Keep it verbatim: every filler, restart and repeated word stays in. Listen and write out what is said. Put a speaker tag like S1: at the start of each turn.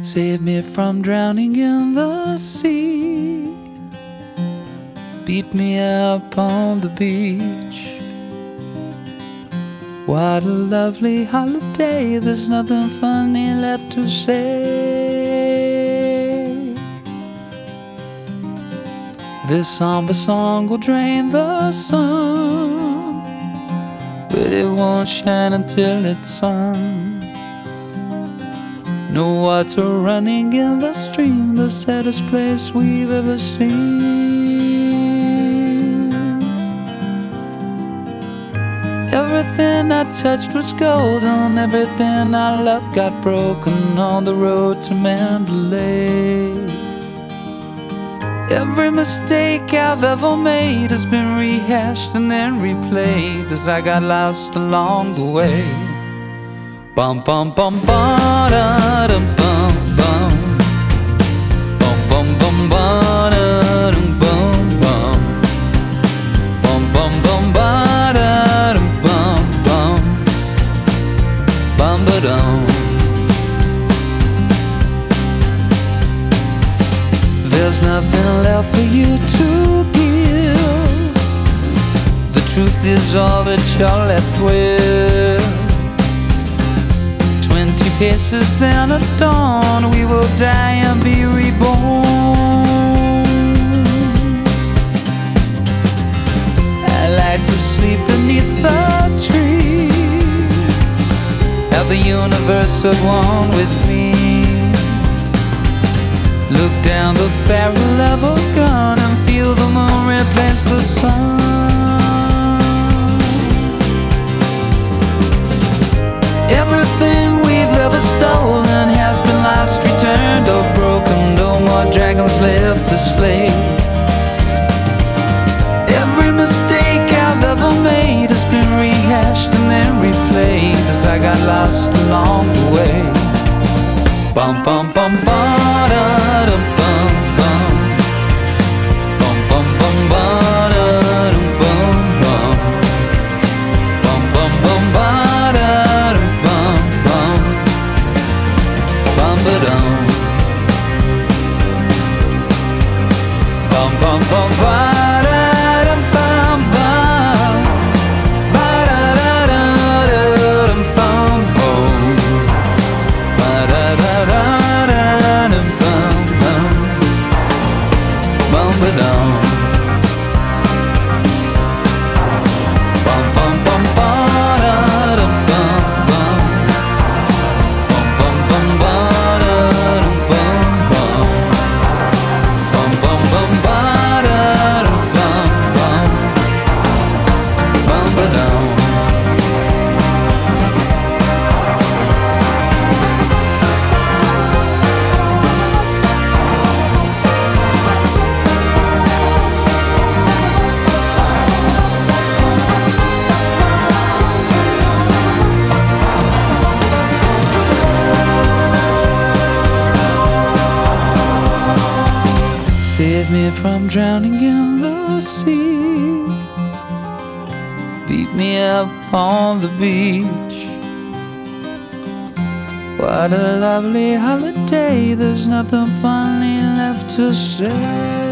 S1: Save me from drowning in the sea. Beat me up on the beach. What a lovely holiday, there's nothing funny left to say. This somber song will drain the sun, but it won't shine until it's sung. No water running in the stream, the saddest place we've ever seen. Everything I touched was golden, everything I loved got broken on the road to Mandalay. Every mistake I've ever made has been rehashed and then replayed as I got lost along the way. Bum bum bum ba da dum bum bum. Bum bum bum ba da dum bum bum. Bum bum bum ba da dum bum bum. Bum ba dum. There's nothing left for you to give. The truth is all that you're left with. Twenty paces, then at dawn we will die and be reborn. I like to sleep beneath the trees, have the universe at one with me. Look down the barrel of a gun and feel the moon replace the sun. Everything we've ever stolen has been lost, returned or broken. No more dragons left to slay. Every mistake I've ever made has been rehashed and then replayed as I got lost along the way. Bum bum bum ba da dum bum bum. Bum bum bum ba da dum bum bum. Bum bum bum ba da dum bum bum. Bum ba dum. Bum bum bum ba da dum bum bum. Ba da da da da dum bum bum. Ba da da da da dum bum bum. Bum ba dum. Bum bum bum ba da dum bum bum. Bum bum bum ba da dum bum bum. Bum bum bum ba da dum bum bum. Bum ba dum. Save me from drowning in the sea. Beat me up on the beach. What a lovely holiday, there's nothing funny left to say.